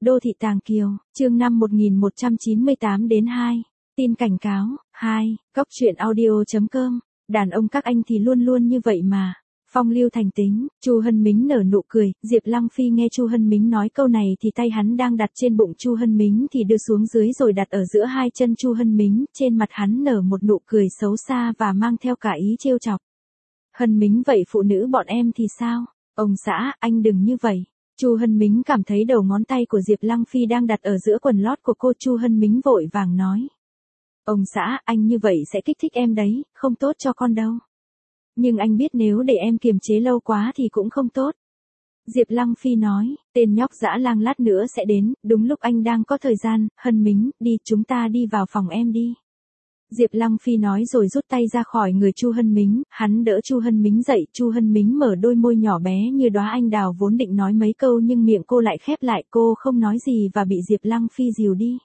Đô thị Tàng Kiều, chương 5 1198 đến 2. Tin cảnh cáo, 2, Cóc truyện audio.com, đàn ông các anh thì luôn luôn như vậy mà. Phong lưu thành tính, Chu Hân Mính nở nụ cười, Diệp Lăng Phi nghe Chu Hân Mính nói câu này thì tay hắn đang đặt trên bụng Chu Hân Mính thì đưa xuống dưới rồi đặt ở giữa hai chân Chu Hân Mính, trên mặt hắn nở một nụ cười xấu xa và mang theo cả ý trêu chọc. Hân Mính vậy phụ nữ bọn em thì sao? Ông xã, anh đừng như vậy. Chu Hân Mính cảm thấy đầu ngón tay của Diệp Lăng Phi đang đặt ở giữa quần lót của cô. Chu Hân Mính vội vàng nói. Ông xã, anh như vậy sẽ kích thích em đấy, không tốt cho con đâu. Nhưng anh biết nếu để em kiềm chế lâu quá thì cũng không tốt. Diệp Lăng Phi nói, tên nhóc dã lang lát nữa sẽ đến, đúng lúc anh đang có thời gian. Hân Mính, đi, chúng ta đi vào phòng em đi. Diệp Lăng Phi nói rồi rút tay ra khỏi người Chu Hân Mính, hắn đỡ Chu Hân Mính dậy. Chu Hân Mính mở đôi môi nhỏ bé như đóa anh đào vốn định nói mấy câu nhưng miệng cô lại khép lại, cô không nói gì và bị Diệp Lăng Phi dìu đi.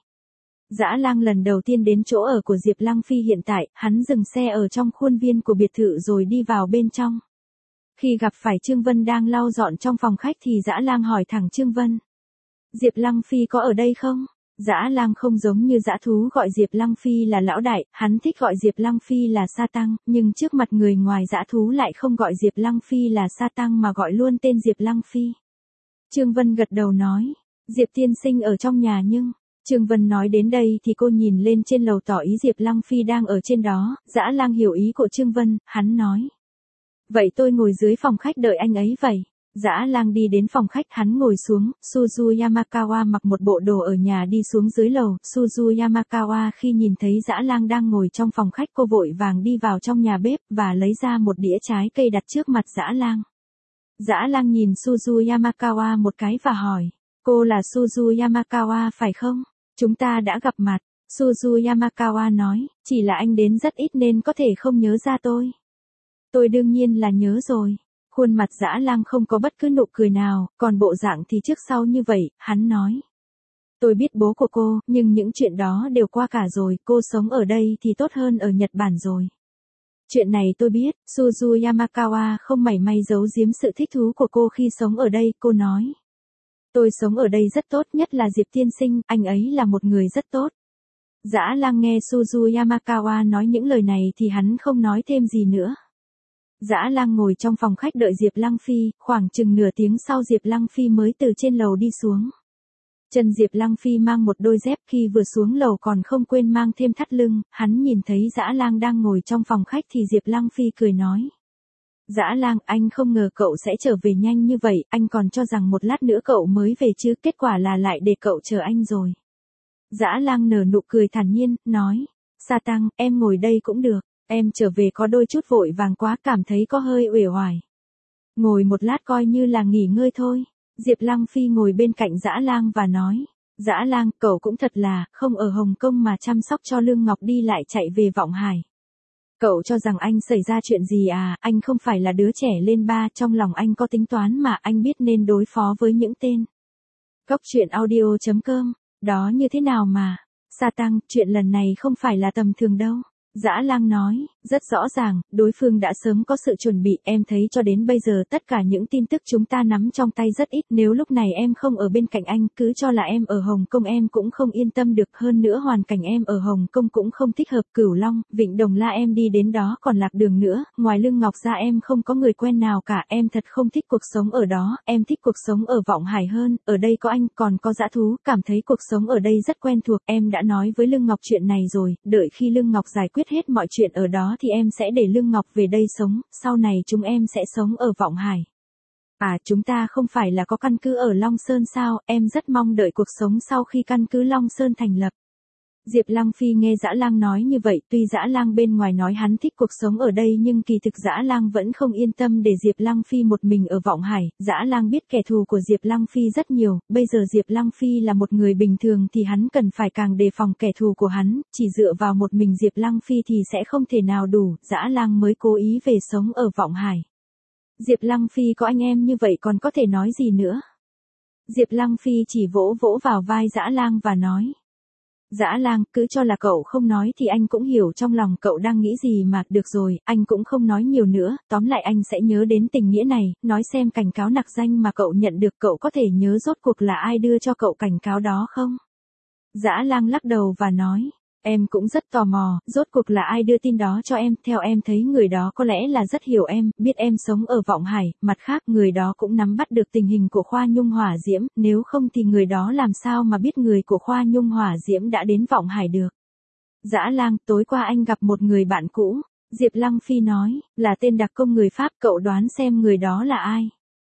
Dã lang lần đầu tiên đến chỗ ở của Diệp Lăng Phi hiện tại, hắn dừng xe ở trong khuôn viên của biệt thự rồi đi vào bên trong. Khi gặp phải Trương Vân đang lau dọn trong phòng khách thì dã lang hỏi thẳng Trương Vân. Diệp Lăng Phi có ở đây không? Dã lang không giống như dã thú gọi Diệp Lăng Phi là lão đại, hắn thích gọi Diệp Lăng Phi là sa tăng, nhưng trước mặt người ngoài dã thú lại không gọi Diệp Lăng Phi là sa tăng mà gọi luôn tên Diệp Lăng Phi. Trương Vân gật đầu nói, Diệp tiên sinh ở trong nhà nhưng... Trương Vân nói đến đây thì cô nhìn lên trên lầu tỏ ý Diệp Lăng Phi đang ở trên đó. Dã lang hiểu ý của Trương Vân, hắn nói. Vậy tôi ngồi dưới phòng khách đợi anh ấy vậy. Dã lang đi đến phòng khách, hắn ngồi xuống. Suzu Yamakawa mặc một bộ đồ ở nhà đi xuống dưới lầu. Suzu Yamakawa khi nhìn thấy dã lang đang ngồi trong phòng khách, cô vội vàng đi vào trong nhà bếp và lấy ra một đĩa trái cây đặt trước mặt dã lang. Dã lang nhìn Suzu Yamakawa một cái và hỏi, cô là Suzu Yamakawa phải không? Chúng ta đã gặp mặt. Suzu Yamakawa nói, chỉ là anh đến rất ít nên có thể không nhớ ra tôi. Tôi đương nhiên là nhớ rồi. Khuôn mặt dã lang không có bất cứ nụ cười nào, còn bộ dạng thì trước sau như vậy. Hắn nói, tôi biết bố của cô, nhưng những chuyện đó đều qua cả rồi. Cô sống ở đây thì tốt hơn ở Nhật Bản rồi. Chuyện này tôi biết. Suzu Yamakawa không mảy may giấu giếm sự thích thú của cô khi sống ở đây. Cô nói, tôi sống ở đây rất tốt, nhất là Diệp tiên sinh, anh ấy là một người rất tốt. Dã lang nghe Suzu Yamakawa nói những lời này thì hắn không nói thêm gì nữa. Dã lang ngồi trong phòng khách đợi Diệp Lăng Phi, khoảng chừng nửa tiếng sau Diệp Lăng Phi mới từ trên lầu đi xuống. Chân Diệp Lăng Phi mang một đôi dép, khi vừa xuống lầu còn không quên mang thêm thắt lưng. Hắn nhìn thấy dã lang đang ngồi trong phòng khách thì Diệp Lăng Phi cười nói. Dã lang, anh không ngờ cậu sẽ trở về nhanh như vậy, anh còn cho rằng một lát nữa cậu mới về chứ, kết quả là lại để cậu chờ anh rồi. Dã lang nở nụ cười thản nhiên, nói, sa tăng, em ngồi đây cũng được, em trở về có đôi chút vội vàng quá, cảm thấy có hơi uể oải. Ngồi một lát coi như là nghỉ ngơi thôi. Diệp Lăng Phi ngồi bên cạnh dã lang và nói, dã lang, cậu cũng thật là, không ở Hồng Kông mà chăm sóc cho Lương Ngọc đi lại chạy về Vọng Hải. Cậu cho rằng anh xảy ra chuyện gì à, anh không phải là đứa trẻ lên ba, trong lòng anh có tính toán mà, anh biết nên đối phó với những tên. Cóc truyện audio.com, đó như thế nào mà, sa tăng, chuyện lần này không phải là tầm thường đâu. Dã lang nói, rất rõ ràng, đối phương đã sớm có sự chuẩn bị, em thấy cho đến bây giờ tất cả những tin tức chúng ta nắm trong tay rất ít, nếu lúc này em không ở bên cạnh anh, cứ cho là em ở Hồng Kông em cũng không yên tâm được, hơn nữa hoàn cảnh em ở Hồng Kông cũng không thích hợp, Cửu Long, Vịnh Đồng La em đi đến đó còn lạc đường nữa, ngoài Lương Ngọc ra em không có người quen nào cả, em thật không thích cuộc sống ở đó, em thích cuộc sống ở Vọng Hải hơn, ở đây có anh, còn có dã thú, cảm thấy cuộc sống ở đây rất quen thuộc, em đã nói với Lương Ngọc chuyện này rồi, đợi khi Lương Ngọc giải quyết hết mọi chuyện ở đó thì em sẽ để Lương Ngọc về đây sống, sau này chúng em sẽ sống ở Vọng Hải. À, chúng ta không phải là có căn cứ ở Long Sơn sao, em rất mong đợi cuộc sống sau khi căn cứ Long Sơn thành lập. Diệp Lăng Phi nghe dã lang nói như vậy, tuy dã lang bên ngoài nói hắn thích cuộc sống ở đây nhưng kỳ thực dã lang vẫn không yên tâm để Diệp Lăng Phi một mình ở Vọng Hải. Dã lang biết kẻ thù của Diệp Lăng Phi rất nhiều, bây giờ Diệp Lăng Phi là một người bình thường thì hắn cần phải càng đề phòng kẻ thù của hắn, chỉ dựa vào một mình Diệp Lăng Phi thì sẽ không thể nào đủ, dã lang mới cố ý về sống ở Vọng Hải. Diệp Lăng Phi có anh em như vậy còn có thể nói gì nữa. Diệp Lăng Phi chỉ vỗ vỗ vào vai dã lang và nói. Dã Lang, cứ cho là cậu không nói thì anh cũng hiểu trong lòng cậu đang nghĩ gì mà, được rồi, anh cũng không nói nhiều nữa, tóm lại anh sẽ nhớ đến tình nghĩa này, nói xem cảnh cáo nặc danh mà cậu nhận được cậu có thể nhớ rốt cuộc là ai đưa cho cậu cảnh cáo đó không? Dã Lang lắc đầu và nói, em cũng rất tò mò, rốt cuộc là ai đưa tin đó cho em, theo em thấy người đó có lẽ là rất hiểu em, biết em sống ở Vọng Hải, mặt khác người đó cũng nắm bắt được tình hình của Khoa Nhung Hỏa Diễm, nếu không thì người đó làm sao mà biết người của Khoa Nhung Hỏa Diễm đã đến Vọng Hải được. Dã Lang, tối qua anh gặp một người bạn cũ, Diệp Lăng Phi nói, là tên đặc công người Pháp, cậu đoán xem người đó là ai?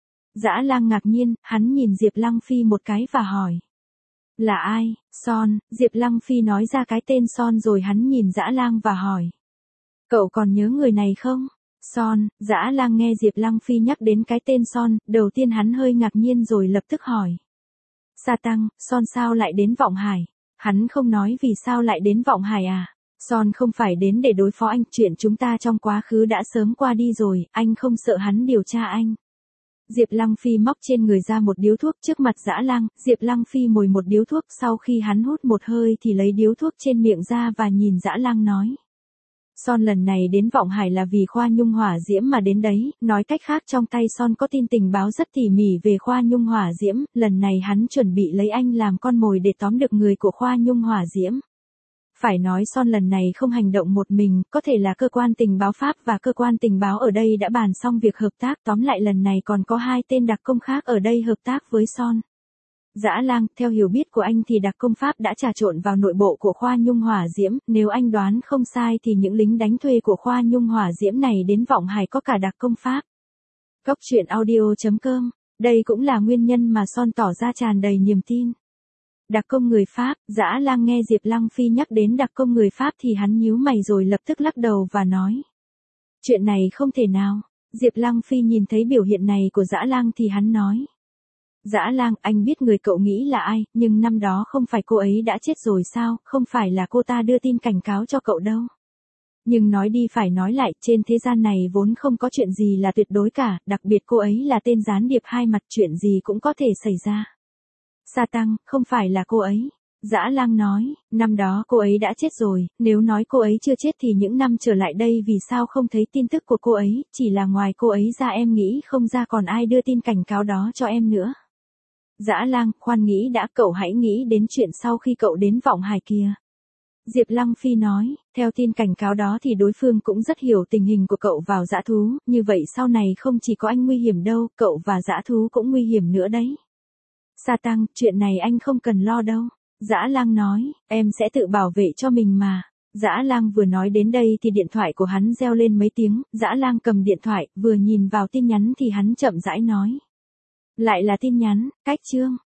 Dã Lang ngạc nhiên, hắn nhìn Diệp Lăng Phi một cái và hỏi. Là ai? Son, Diệp Lăng Phi nói ra cái tên Son rồi hắn nhìn Dã Lang và hỏi. Cậu còn nhớ người này không? Son, Dã Lang nghe Diệp Lăng Phi nhắc đến cái tên Son, đầu tiên hắn hơi ngạc nhiên rồi lập tức hỏi. Sa Tăng, Son sao lại đến Vọng Hải? Hắn không nói vì sao lại đến Vọng Hải à? Son không phải đến để đối phó anh, chuyện chúng ta trong quá khứ đã sớm qua đi rồi, anh không sợ hắn điều tra anh. Diệp Lăng Phi móc trên người ra một điếu thuốc trước mặt Dã Lang, Diệp Lăng Phi mồi một điếu thuốc, sau khi hắn hút một hơi thì lấy điếu thuốc trên miệng ra và nhìn Dã Lang nói. Son lần này đến Vọng Hải là vì Khoa Nhung Hỏa Diễm mà đến đấy, nói cách khác trong tay Son có tin tình báo rất tỉ mỉ về Khoa Nhung Hỏa Diễm, lần này hắn chuẩn bị lấy anh làm con mồi để tóm được người của Khoa Nhung Hỏa Diễm. Phải nói Son lần này không hành động một mình, có thể là cơ quan tình báo Pháp và cơ quan tình báo ở đây đã bàn xong việc hợp tác, tóm lại lần này còn có 2 tên đặc công khác ở đây hợp tác với Son. Dã Lang, theo hiểu biết của anh thì đặc công Pháp đã trà trộn vào nội bộ của Khoa Nhung Hỏa Diễm, nếu anh đoán không sai thì những lính đánh thuê của Khoa Nhung Hỏa Diễm này đến Vọng Hải có cả đặc công Pháp. Góc truyện audio.com, đây cũng là nguyên nhân mà Son tỏ ra tràn đầy niềm tin. Đặc công người Pháp, Dã Lang nghe Diệp Lăng Phi nhắc đến đặc công người Pháp thì hắn nhíu mày rồi lập tức lắc đầu và nói. Chuyện này không thể nào. Diệp Lăng Phi nhìn thấy biểu hiện này của Dã Lang thì hắn nói. Dã Lang, anh biết người cậu nghĩ là ai, nhưng năm đó không phải cô ấy đã chết rồi sao, không phải là cô ta đưa tin cảnh cáo cho cậu đâu. Nhưng nói đi phải nói lại, trên thế gian này vốn không có chuyện gì là tuyệt đối cả, đặc biệt cô ấy là tên gián điệp hai mặt, chuyện gì cũng có thể xảy ra. Sa Tăng, không phải là cô ấy. Dã Lang nói, năm đó cô ấy đã chết rồi, nếu nói cô ấy chưa chết thì những năm trở lại đây vì sao không thấy tin tức của cô ấy, chỉ là ngoài cô ấy ra em nghĩ không ra còn ai đưa tin cảnh cáo đó cho em nữa. Dã Lang, khoan nghĩ đã, cậu hãy nghĩ đến chuyện sau khi cậu đến Vọng Hải kia. Diệp Lăng Phi nói, theo tin cảnh cáo đó thì đối phương cũng rất hiểu tình hình của cậu vào dã thú, như vậy sau này không chỉ có anh nguy hiểm đâu, cậu và dã thú cũng nguy hiểm nữa đấy. Sa Tăng, chuyện này anh không cần lo đâu. Dã Lang nói, em sẽ tự bảo vệ cho mình mà. Dã Lang vừa nói đến đây thì điện thoại của hắn reo lên mấy tiếng, Dã Lang cầm điện thoại, vừa nhìn vào tin nhắn thì hắn chậm rãi nói. Lại là tin nhắn, cách chương.